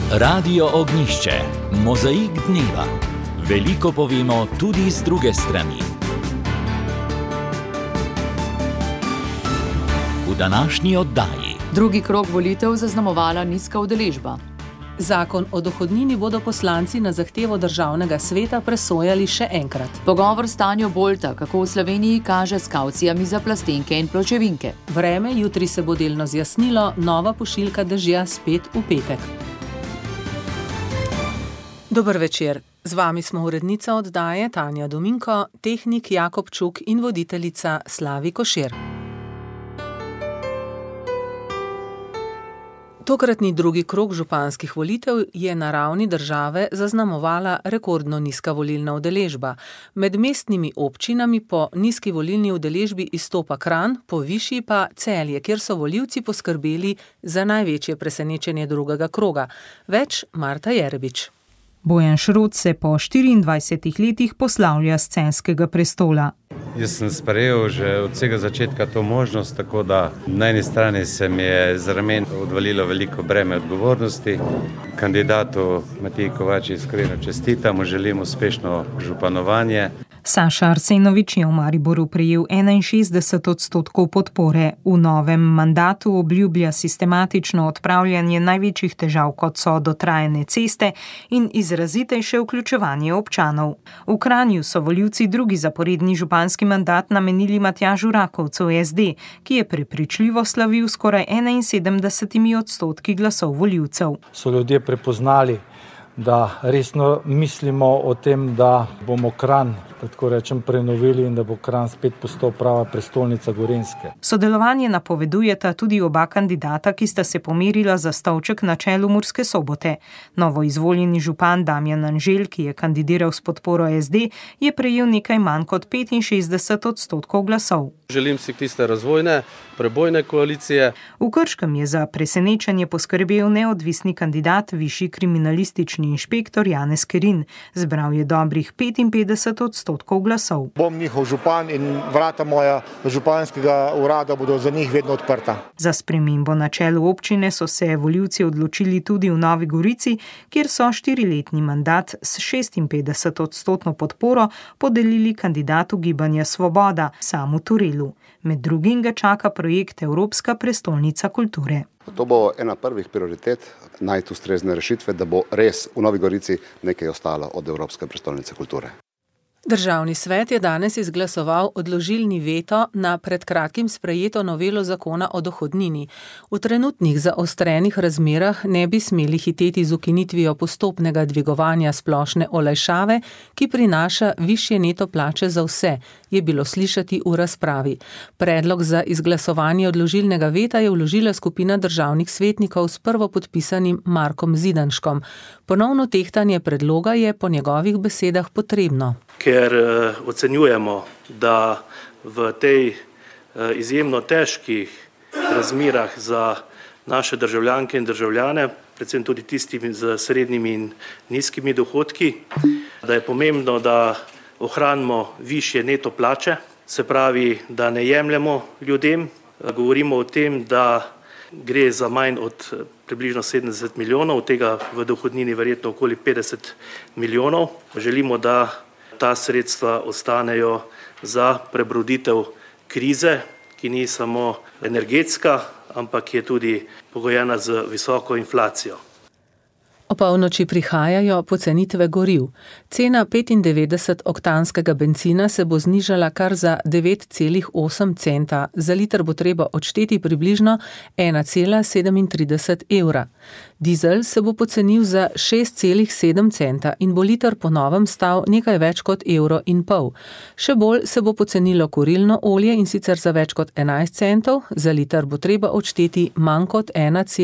Radio Ognjišče, mozaik dneva. Veliko povemo tudi z druge strani. V današnji oddaji. Drugi krog volitev zaznamovala nizka udeležba. Zakon o dohodnini bodo poslanci na zahtevo Državnega sveta presojali še enkrat. Pogovor s Tanjo Bolta, kako v Sloveniji kaže s kavcijami za plastenke in pločevinke. Vreme, jutri se bo delno zjasnilo, nova pošiljka dežja spet v petek. Dober večer. Z vami smo urednica oddaje Tanja Dominko, tehnik Jakob Čuk in voditeljica Slavi Košir. Tokratni drugi krog županskih volitev je na ravni države zaznamovala rekordno nizka volilna udeležba. Med mestnimi občinami po nizki volilni udeležbi izstopa Kranj, po višji pa Celje, kjer so volivci poskrbeli za največje presenečenje drugega kroga. Več Marta Jerebič. Bojan Šrot se po 24 letih poslavlja s celjskega prestola. Jaz sem sprejel že od vsega začetka to možnost, tako da na eni strani se mi je z ramen odvalilo veliko breme odgovornosti. Kandidatu Matiji Kovači iskreno čestitam, želim uspešno županovanje. Saša Arsenovič je v Mariboru prejel 61% podpore. V novem mandatu obljublja sistematično odpravljanje največjih težav, kot so dotrajane ceste in izrazitejše vključevanje občanov. V Kranju so volivci drugi zaporedni županski mandat namenili Matjažu Rakovcu SD, ki je prepričljivo slavil skoraj 71% glasov volivcev. So ljudje prepoznali, da resno mislimo o tem, da bomo Kranj, tako rečem, prenovili in da bo Kranj spet postal prava prestolnica Gorenjske. Sodelovanje napovedujeta tudi oba kandidata, ki sta se pomerila za stolček na čelu Murske Sobote. Novo izvoljeni župan Damjan Anželj, ki je kandidiral s podporo SD, je prejel nekaj manj kot 65% glasov. Želim si tiste razvojne, prebojne koalicije. V Krškem je za presenečenje poskrbel neodvisni kandidat, višji kriminalistični inšpektor Janez Kerin. Zbral je dobrih 55% glasov. Bom njihov župan in vrata moja županskega urada bodo za njih vedno odprta. Za spremembo na čelu občine so se volivci odločili tudi v Novi Gorici, kjer so 4-letni mandat s 56% podporo podelili kandidatu Gibanja Svoboda, Samu Turelu. Med drugim ga čaka projekt Evropska prestolnica kulture. To bo ena prvih prioritet, najti ustrezne rešitve, da bo res v Novi Gorici nekaj ostalo od Evropske prestolnice kulture. Državni svet je danes izglasoval odložilni veto na pred kratkim sprejeto novelo zakona o dohodnini. V trenutnih zaostrenih razmerah ne bi smeli hiteti z ukinitvijo postopnega dvigovanja splošne olajšave, ki prinaša višje neto plače za vse, je bilo slišati v razpravi. Predlog za izglasovanje odložilnega veta je vložila skupina državnih svetnikov s prvopodpisanim Markom Zidanškom. Ponovno tehtanje predloga je po njegovih besedah potrebno. Ker ocenjujemo, da v tej izjemno težkih razmerah za naše državljanke in državljane, predvsem tudi tistimi z srednjimi in nizkimi dohodki, da je pomembno, da ohranimo višje neto plače, se pravi, da ne jemljemo ljudem. Govorimo o tem, da gre za manj od približno 70 milijonov, tega v dohodnini verjetno okoli 50 milijonov. Želimo, da ta sredstva ostanejo za prebroditev krize, ki ni samo energetska, ampak je tudi pogojena z visoko inflacijo. Opolnoči prihajajo pocenitve goriv. Cena 95-oktanskega bencina se bo znižala kar za 9,8 centa. Za liter bo treba odšteti približno 1,37 evra. Dizel se bo pocenil za 6,7 centa in bo liter po novem stal nekaj več kot €1,5. Še bolj se bo pocenilo kurilno olje in sicer za več kot 11 centov. Za liter bo treba odšteti manj kot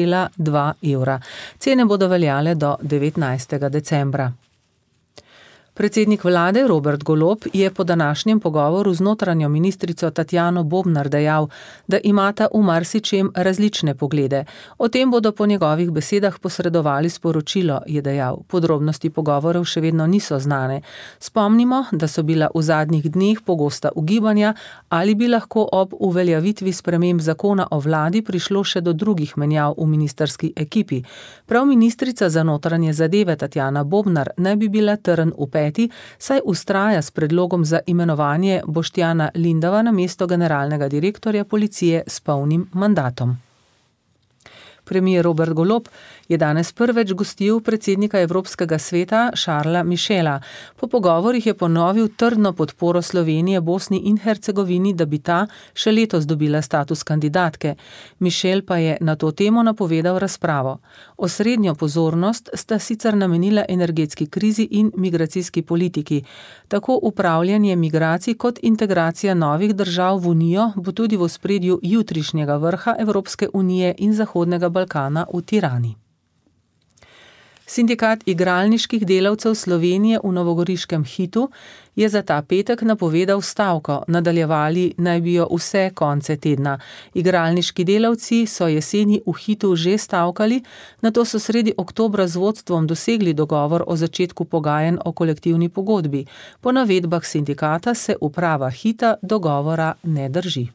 1,2 evra. Cene bodo veljale do 19. decembra. Predsednik vlade Robert Golob je po današnjem pogovoru z notranjo ministrico Tatjano Bobnar dejal, da imata v marsičem različne poglede. O tem bodo po njegovih besedah posredovali sporočilo, je dejal. Podrobnosti pogovorov še vedno niso znane. Spomnimo, da so bila v zadnjih dneh pogosta ugibanja, ali bi lahko ob uveljavitvi sprememb zakona o vladi prišlo še do drugih menjav v ministrski ekipi. Prav ministrica za notranje zadeve Tatjana Bobnar naj bi bila trn v peti, saj vztraja s predlogom za imenovanje Boštjana Lindava na mesto generalnega direktorja policije s polnim mandatom. Premier Robert Golob je danes prvič gostil predsednika Evropskega sveta Charlesa Michela. Po pogovorih je ponovil trdno podporo Slovenije Bosni in Hercegovini, da bi ta še letos dobila status kandidatke. Michel pa je na to temo napovedal razpravo. Osrednjo pozornost sta sicer namenila energetski krizi in migracijski politiki. Tako upravljanje migracij kot integracija novih držav v Unijo bo tudi v ospredju jutrišnjega vrha Evropske unije in Zahodnega Balkana v Tirani. Sindikat igralniških delavcev Slovenije v novogoriškem Hitu je za ta petek napovedal stavko, nadaljevali naj bi jo vse konce tedna. Igralniški delavci so jeseni v Hitu že stavkali, nato so sredi oktobra z vodstvom dosegli dogovor o začetku pogajanj o kolektivni pogodbi. Po navedbah sindikata se uprava Hita dogovora ne drži.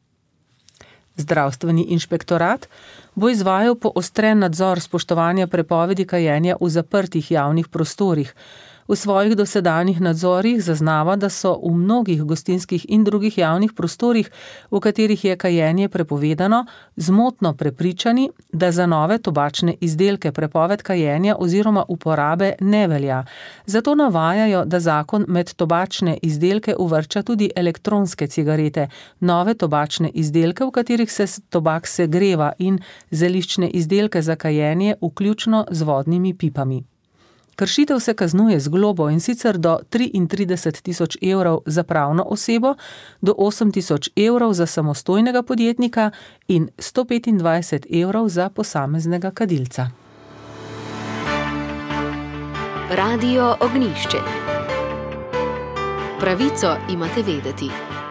Zdravstveni inšpektorat bo izvajal poostren nadzor spoštovanja prepovedi kajenja v zaprtih javnih prostorih. V svojih dosedanjih nadzorih zaznava, da so v mnogih gostinskih in drugih javnih prostorih, v katerih je kajenje prepovedano, zmotno prepričani, da za nove tobačne izdelke prepoved kajenja oziroma uporabe ne velja. Zato navajajo, da zakon med tobačne izdelke uvršča tudi elektronske cigarete, nove tobačne izdelke, v katerih se tobak segreva, in zeliščne izdelke za kajenje, vključno z vodnimi pipami. Kršitev se kaznuje z globo, in sicer do 33.000 evrov za pravno osebo, do 8.000 evrov za samostojnega podjetnika in 125 evrov za posameznega kadilca. Radio Ognjišče. Pravico imate vedeti.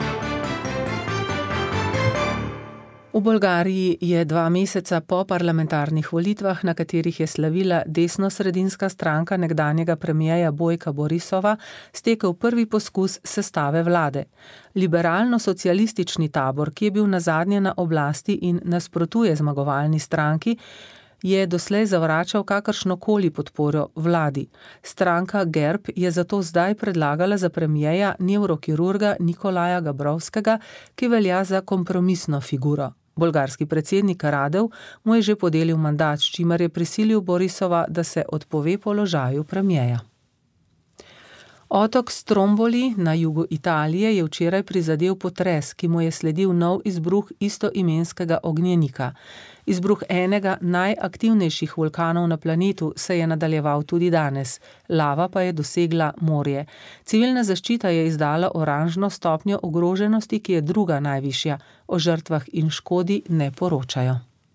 V Bolgariji je 2 meseca po parlamentarnih volitvah, na katerih je slavila desnosredinska stranka nekdanjega premierja Bojka Borisova, stekel prvi poskus sestave vlade. Liberalno-socialistični tabor, ki je bil nazadnje na oblasti in nasprotuje zmagovalni stranki, je doslej zavračal kakršnokoli podporo vladi. Stranka GERB je zato zdaj predlagala za premierja nevrokirurga Nikolaja Gabrovskega, ki velja za kompromisno figuro. Bolgarski predsednik Radev mu je že podelil mandat, s čimer je prisilil Borisova, da se odpove položaju premierja. Otok Stromboli na jugu Italije je včeraj prizadel potres, ki mu je sledil nov izbruh istoimenskega ognjenika. Izbruh enega najaktivnejših vulkanov na planetu se je nadaljeval tudi danes. Lava pa je dosegla morje. Civilna zaščita je izdala oranžno stopnjo ogroženosti, ki je druga najvišja. O žrtvah in škodi ne poročajo.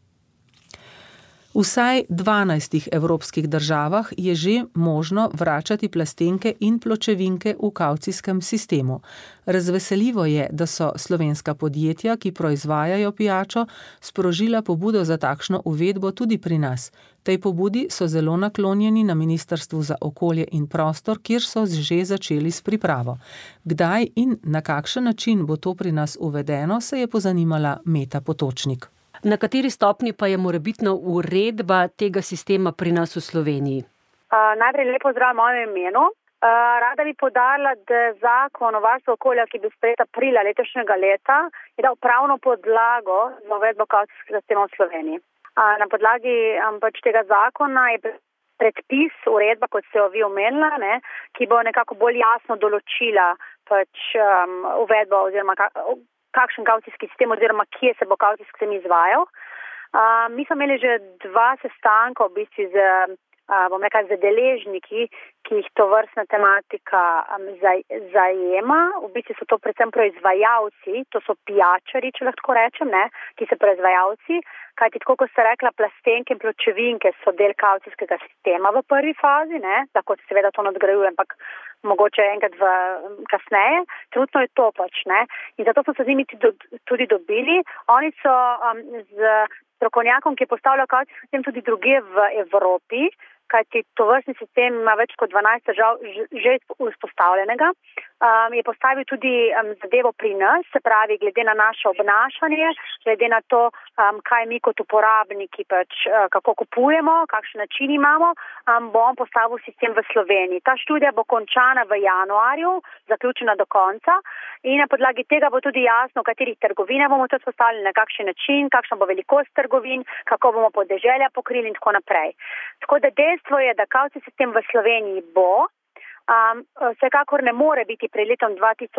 V vsaj 12 evropskih državah je že možno vračati plastenke in pločevinke v kavcijskem sistemu. Razveseljivo je, da so slovenska podjetja, ki proizvajajo pijačo, sprožila pobudo za takšno uvedbo tudi pri nas. Tej pobudi so zelo naklonjeni na Ministrstvu za okolje in prostor, kjer so že začeli s pripravo. Kdaj in na kakšen način bo to pri nas uvedeno, se je pozanimala Meta Potočnik. Na kateri stopni pa je morebitna uredba tega sistema pri nas v Sloveniji? Najprej lepo zdrav v mojem imenu. Rada bi podarila, da zakon o varstvu okolja, ki je bil sprejet aprila letošnjega leta, je dal pravno podlago za uvedbo kavcijskega sistema v Sloveniji. Na podlagi tega zakona je predpis, uredba, kot ste jo vi omenila, ki bo nekako bolj jasno določila uvedbo oziroma kakšen kavcijski sistem oziroma kje se bo kavcijski sistem izvajal. Mi smo imeli že 2 sestanka v bistvu z z deležniki, ki jih to vrstna tematika zajema. V bistvu so to predvsem proizvajalci, to so pijačari, če lahko rečem, ne, ki so proizvajalci, kajti tako, kot ste rekla, plastenke in pločevinke so del kavcijskega sistema v prvi fazi, ne, lahko se seveda to nadgrajuje, ampak mogoče enkrat kasneje. Trenutno je to pač, ne, in zato smo se z njimi tudi dobili. Oni so z strokovnjakom, ki je postavljal kavcijski sistem tudi drugje v Evropi, kajti tovrstni sistem ima več kot 12 držav že vzpostavljenega. Je postavil tudi zadevo pri nas, se pravi, glede na naše obnašanje, glede na to, kaj mi kot uporabniki pač, kako kupujemo, kakšen način imamo, bo on postavil sistem v Sloveniji. Ta študija bo končana v januarju, zaključena do konca in na podlagi tega bo tudi jasno, v katerih trgovinah bomo to vzpostavili, na kakšen način, kakšna bo velikost trgovin, kako bomo podeželja pokrili in tako naprej. Tako da dejstvo je, da kavcijski sistem v Sloveniji bo, vsekakor ne more biti pred letom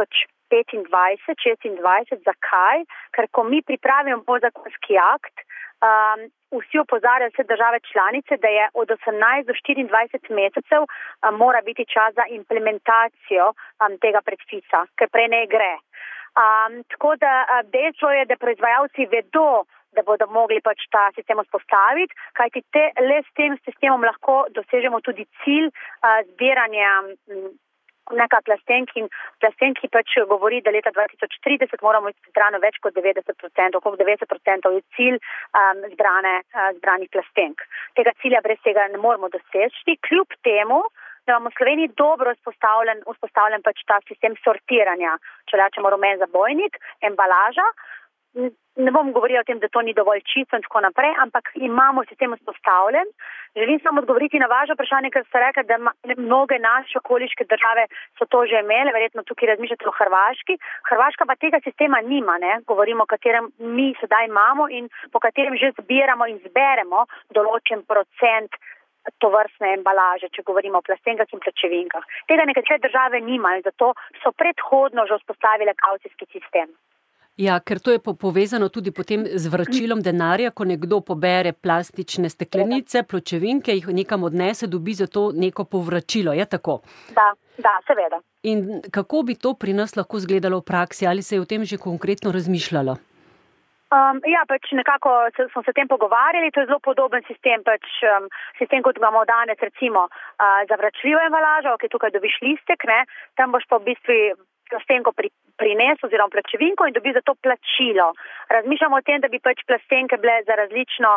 2025-2026. Zakaj? Ker ko mi pripravimo podzakonski akt, vsi opozarjajo vse države članice, da je od 18 do 24 mesecev mora biti čas za implementacijo tega predpisa, ker prej ne gre. Tako da dejstvo je, da proizvajalci vedo, da bodo mogli pač ta sistem vzpostaviti, kajti le s tem sistemom lahko dosežemo tudi cilj zbiranja neka plastenki pač govori, da leta 2030 moramo zbrano več kot 90%, okrog 90% je cilj zbranih plastenk. Tega cilja brez tega ne moramo doseči, kljub temu, da imamo v Sloveniji dobro vzpostavljen pač ta sistem sortiranja, če rečemo rumen zabojnik, embalaža. Ne bom govorila o tem, da to ni dovolj čisto in tako naprej, ampak imamo sistem vzpostavljen. Želim samo odgovoriti na vaše vprašanje, ker ste rekli, da mnoge naše okoliške države so to že imele, verjetno tukaj razmišljate o Hrvaški. Hrvaška pa tega sistema nima, ne? Govorimo, o katerem mi sedaj imamo in po katerem že zbiramo in zberemo določen procent tovrstne embalaže, če govorimo o plastenkah in pločevinkah. Tega nekatere države nimajo, zato so predhodno že vzpostavile kavcijski sistem. Ja, ker to je povezano tudi potem z vračilom denarja, ko nekdo pobere plastične steklenice, pločevinke, jih nekam odnese, dobi za to neko povračilo, je tako? Da, seveda. In kako bi to pri nas lahko izgledalo v praksi, ali se je o tem že konkretno razmišljalo? Pač nekako smo se o tem pogovarjali, to je zelo podoben sistem, sistem kot ga imamo danes, recimo za vračljivo embalažo, ki tukaj dobiš listek, ne, tam boš pa v bistvu plastenko prines oziroma pločevinko in dobi za to plačilo. Razmišljamo o tem, da bi pač plastenke bile za različno,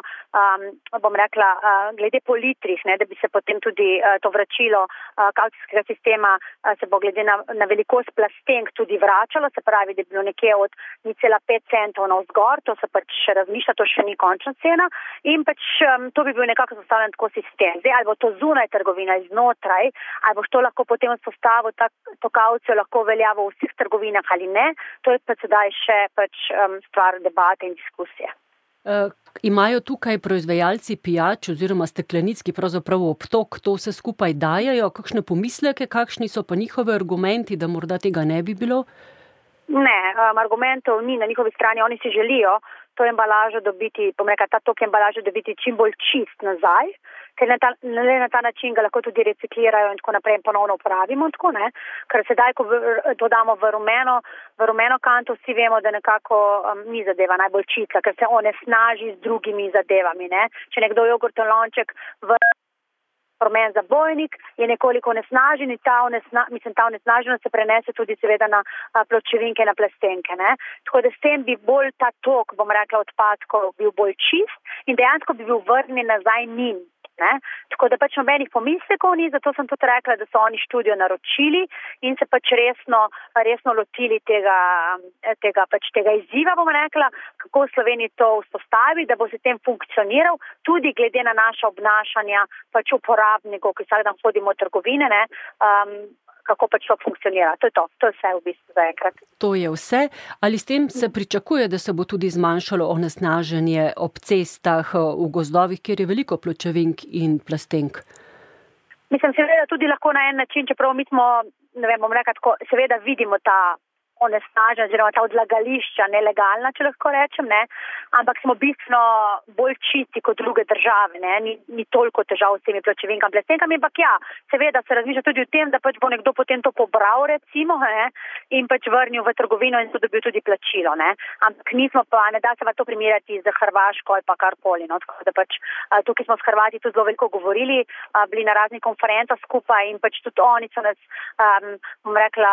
glede po litrih, ne, da bi se potem tudi to vračilo kavcijskega sistema se bo glede na velikost plastenk tudi vračalo, se pravi, da bi bilo nekje od 0,5 centov navzgor, to se pač razmišlja, to še ni končna cena in pač to bi bil nekako zastavljen tako sistem. Zdaj, ali bo to zunaj trgovina, iznotraj, ali boš to lahko potem vzpostavil, to kavcijo lahko veljavo v vseh trgovinah ali ne, to je pa sedaj še stvar debate in diskusije. Imajo tukaj proizvajalci pijač oziroma steklenic, ki pravzaprav v obtok to vse skupaj dajajo, kakšne pomisleke, kakšni so pa njihovi argumenti, da morda tega ne bi bilo? Ne, argumentov ni na njihovi strani, oni si želijo to embalažo dobiti, ta tok embalaže dobiti čim bolj čist nazaj, ker na ta način ga lahko tudi reciklirajo in tako naprej in ponovno uporabimo, tako ne, ker sedaj, ko to damo v rumeno kanto, vsi vemo, da nekako ni zadeva najbolj čista, ker se onesnaži z drugimi zadevami, ne. Če nekdo jogurtov lonček v rumen zabojnik je nekoliko onesnažen in ta onesnaženost se prenese tudi seveda na pločevinke, na plastenke, ne. Tako da s tem bi bolj ta tok, odpadkov bil bolj čist in dejansko bi bil vrnjen nazaj njim. Ne? Tako da pač nobenih pomislekov ni, zato sem tudi rekla, da so oni študijo naročili in se pač resno lotili tega izziva, bom rekla, kako v Sloveniji to vzpostavi, da bo sistem funkcioniral tudi glede na naša obnašanja pač uporabnikov, ki vsak dan hodimo v trgovine, ne, kako pač to funkcionira. To je vse v bistvu za enkrat. To je vse. Ali s tem se pričakuje, da se bo tudi zmanjšalo onesnaženje ob cestah, v gozdovih, kjer je veliko pločevink in plastenk? Mislim, seveda tudi lahko na en način, čeprav mi smo, ne vem, bom rekla tako, seveda vidimo ta onesnaženja oziroma ta odlagališča nelegalna, če lahko rečem, ne, ampak smo bistveno bolj čisti kot druge države, ne, ni toliko težav s temi pločevinkami, plastenkami, ampak ja, seveda se razmišlja tudi o tem, da pač bo nekdo potem to pobral, recimo, ne, in pač vrnil v trgovino in so dobil tudi plačilo, ne, ampak nismo pa, ne da se pa to primerjati z Hrvaško ali pa karkoli, no, tako da pač tukaj smo s Hrvati tudi zelo veliko govorili, bili na raznih konferencah skupaj in pač tudi oni so nas, bom rekla,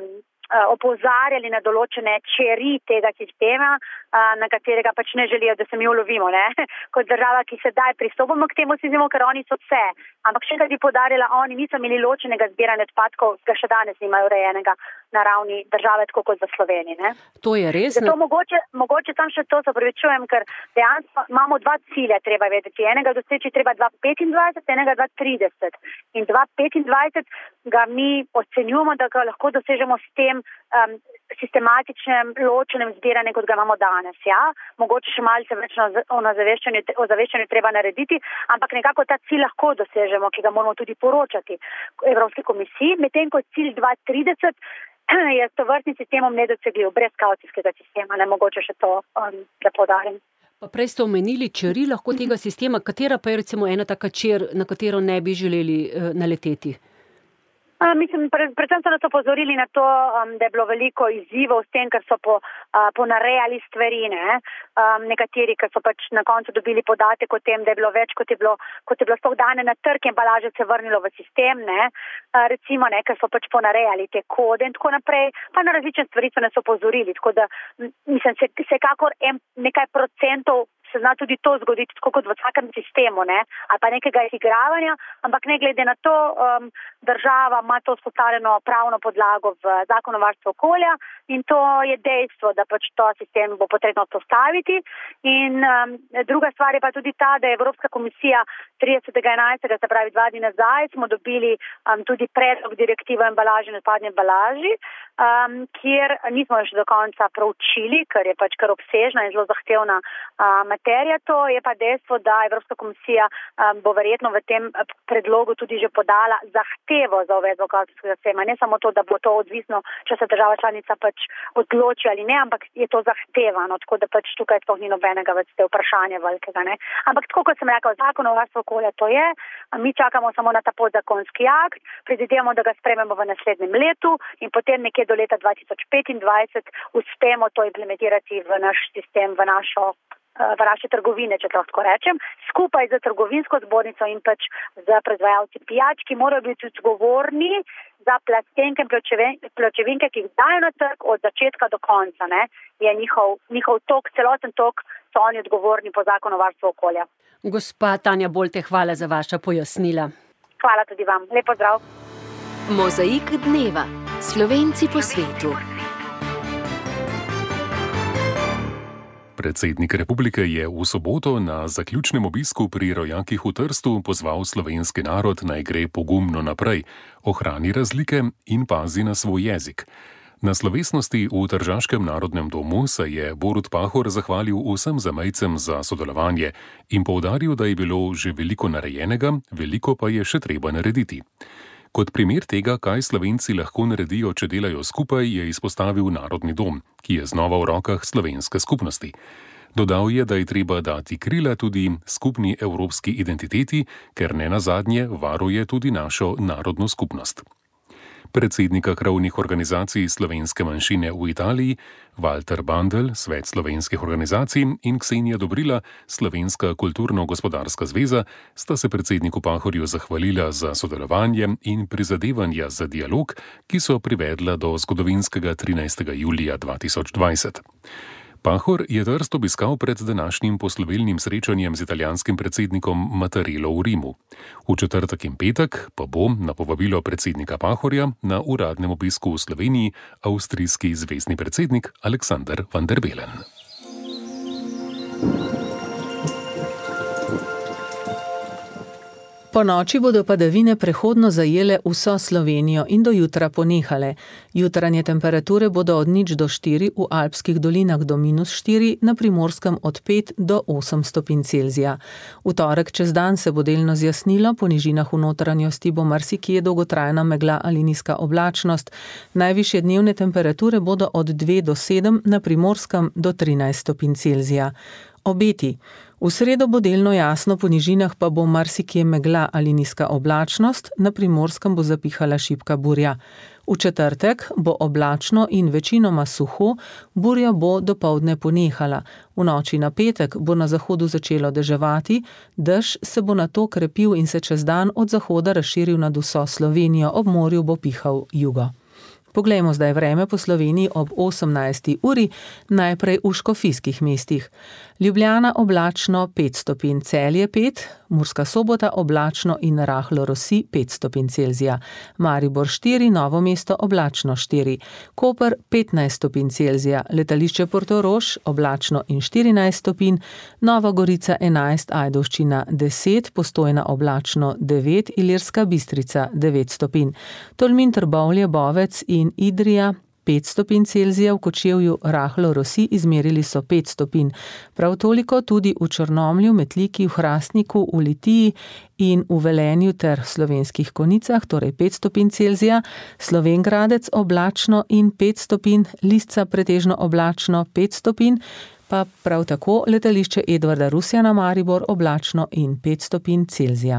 opozarjali na določene čeri tega sistema, na katerega pač ne želijo, da se mi ulovimo, ne, kot država, ki sedaj pristopamo k temu sistemu, ker oni so vse. Ampak še enkrat bi poudarila, oni niso imeli ločenega zbiranja odpadkov, ga še danes nimajo urejenega na ravni države, tako kot v Sloveniji, ne. To je res. Zato mogoče tam še to se opravičujem, ker dejansko imamo dva cilja, treba vedeti. Enega doseči treba 2025, enega 2030. In 2025 ga mi ocenjujemo, da ga lahko dosežemo s tem sistematičnem ločenem zbiranju, kot ga imamo danes. Ja? Mogoče še malce več o ozaveščanju treba narediti, ampak nekako ta cilj lahko dosežemo, ki ga moramo tudi poročati Evropski komisiji, medtem ko cilj 2030 je s tovrstnim sistemom nedosegljiv, brez kavcijskega sistema, ne mogoče še to, da poudarim. Pa prej ste omenili čeri lahko tega sistema, katera pa je recimo ena taka čer, na katero ne bi želeli naleteti? Mislim, predvsem so nas opozorili na to, da je bilo veliko izzivov s tem, ker so ponarejali stvari, ne. Nekateri, ker so pač na koncu dobili podatek o tem, da je bilo več, kot je bilo sploh dane na trg, embalaže se vrnilo v sistem, ne. Recimo, ne, ker so pač ponarejali te kode in tako naprej, pa na različne stvari so nas opozorili, tako da, mislim, vsekakor nekaj procentov se zna tudi to zgoditi, tako kot v vsakem sistemu, ne, ali pa nekega izigravanja, ampak ne glede na to, država ima to vzpostavljeno pravno podlago v Zakonu o varstvu okolja in to je dejstvo, da pač to sistem bo potrebno vzpostaviti. In druga stvar je pa tudi ta, da je Evropska komisija 30.11., se pravi 2 dni nazaj, smo dobili tudi predlog direktive o embalaži in odpadni embalaži, kjer nismo še do konca proučili, ker je pač kar obsežna in zelo zahtevna materija. To je pa dejstvo, da Evropska komisija bo verjetno v tem predlogu tudi že podala zahtevo za uvedbo kavcijskega sistema. Ne samo to, da bo to odvisno, če se država članica pač odloči ali ne, ampak je to zahtevano, tako da pač tukaj sploh ni nobenega več te vprašanja velikega, ne. Ampak tako kot sem rekel, Zakon o varstvu okolja to je, mi čakamo samo na ta podzakonski akt, predvidevamo, da ga sprejmemo v naslednjem letu in potem nekje do leta 2025 uspemo to implementirati v naš sistem, v naše trgovine, če lahko rečem, skupaj z trgovinsko zbornico in pač z proizvajalci pijač, ki morajo biti odgovorni za plastenke in pločevinke, ki jih dajo na trg od začetka do konca, ne, je njihov tok, celoten tok, so oni odgovorni po Zakonu o varstvu okolja. Gospa Tanja Bolte, hvala za vaša pojasnila. Hvala tudi vam. Lep pozdrav. Mozaik dneva. Slovenci po svetu. Predsednik republike je v soboto na zaključnem obisku pri rojakih v Trstu pozval slovenski narod, naj gre pogumno naprej, ohrani razlike in pazi na svoj jezik. Na slovesnosti v Tržaškem narodnem domu se je Borut Pahor zahvalil vsem zamejcem za sodelovanje in poudaril, da je bilo že veliko narejenega, veliko pa je še treba narediti. Kot primer tega, kaj Slovenci lahko naredijo, če delajo skupaj, je izpostavil Narodni dom, ki je znova v rokah slovenske skupnosti. Dodal je, da je treba dati krila tudi skupni evropski identiteti, ker ne nazadnje varuje tudi našo narodno skupnost. Predsednika krovnih organizacij slovenske manjšine v Italiji, Walter Bandl, Svet slovenskih organizacij in Ksenija Dobrila, Slovenska kulturno-gospodarska zveza, sta se predsedniku Pahorju zahvalila za sodelovanje in prizadevanja za dialog, ki so privedla do zgodovinskega 13. julija 2020. Pahor je Trst obiskal pred današnjim poslovilnim srečanjem z italijanskim predsednikom Mattarello v Rimu. V četrtek in petek pa bo na povabilo predsednika Pahorja na uradnem obisku v Sloveniji avstrijski zvezni predsednik Alexander van der Bellen. Po noči bodo padavine prehodno zajele vso Slovenijo in do jutra ponehale. Jutranje temperature bodo od 0 do 4, v alpskih dolinah do -4, na Primorskem od 5 do 8 stopinj Celzija. V torek čez dan se bo delno zjasnilo, po nižinah v notranjosti bo marsikje dolgotrajna megla ali nizka oblačnost. Najvišje dnevne temperature bodo od 2 do 7, na Primorskem do 13 stopinj Celzija. Obeti. V sredo bo delno jasno, po nižinah pa bo marsikje megla ali nizka oblačnost, na Primorskem bo zapihala šibka burja. V četrtek bo oblačno in večinoma suho, burja bo dopoldne ponehala. V noči na petek bo na zahodu začelo deževati, dež se bo nato krepil in se čez dan od zahoda razširil nad vso Slovenijo, ob morju bo pihal jugo. Poglejmo zdaj vreme po Sloveniji ob 18. uri, najprej v škofijskih mestih. Ljubljana oblačno 5 stopinj, Celje 5, Murska Sobota oblačno in rahlo rosi 5 stopinj Celzija, Maribor 4, Novo mesto oblačno 4, Koper 15 stopinj Celzija, letališče Portorož oblačno in 14 stopinj, Nova Gorica 11, Ajdovščina 10, Postojna oblačno 9, Ilirska Bistrica 9 stopinj, Tolmin, Trbovlje, Bovec in Idrija 5 stopinj Celzija, v Kočevju rahlo rosi, izmerili so 5 stopinj. Prav toliko tudi v Črnomlju, Metliki, v Hrastniku, v Litiji in v Velenju ter Slovenskih Konjicah, torej 5 stopinj Celzija, Slovenj Gradec oblačno in 5 stopinj, Lisca pretežno oblačno 5 stopinj, pa prav tako letališče Edvarda Rusjana Maribor oblačno in 5 stopinj Celzija.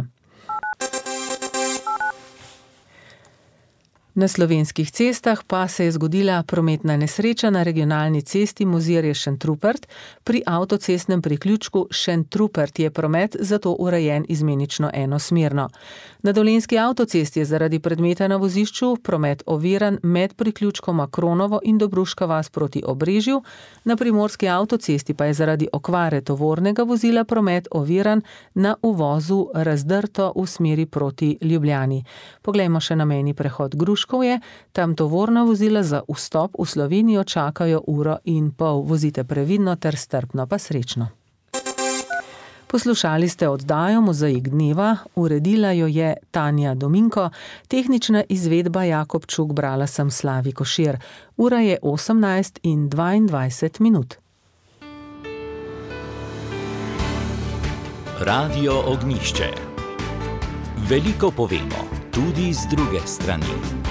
Na slovenskih cestah pa se je zgodila prometna nesreča na regionalni cesti Mozirje-Šentrupert. Pri avtocestnem priključku Šentrupert je promet zato urejen izmenično enosmerno. Na dolenjski avtocesti je zaradi predmeta na vozišču promet oviran med priključkoma Kronovo in Dobruška vas proti Obrežju. Na primorski avtocesti pa je zaradi okvare tovornega vozila promet oviran na uvozu Razdrto v smeri proti Ljubljani. Poglejmo še na mejni prehod Gruškovje. Tam tovorna vozila za vstop v Slovenijo čakajo 1,5 ure. Vozite previdno ter strpno pa srečno. Poslušali ste oddajo Mozaik dneva, uredila jo je Tanja Dominko, tehnična izvedba Jakob Čuk, brala sem Slavi Košir. Ura je 18:22. Radio Ognjišče. Veliko povemo, tudi z druge strani.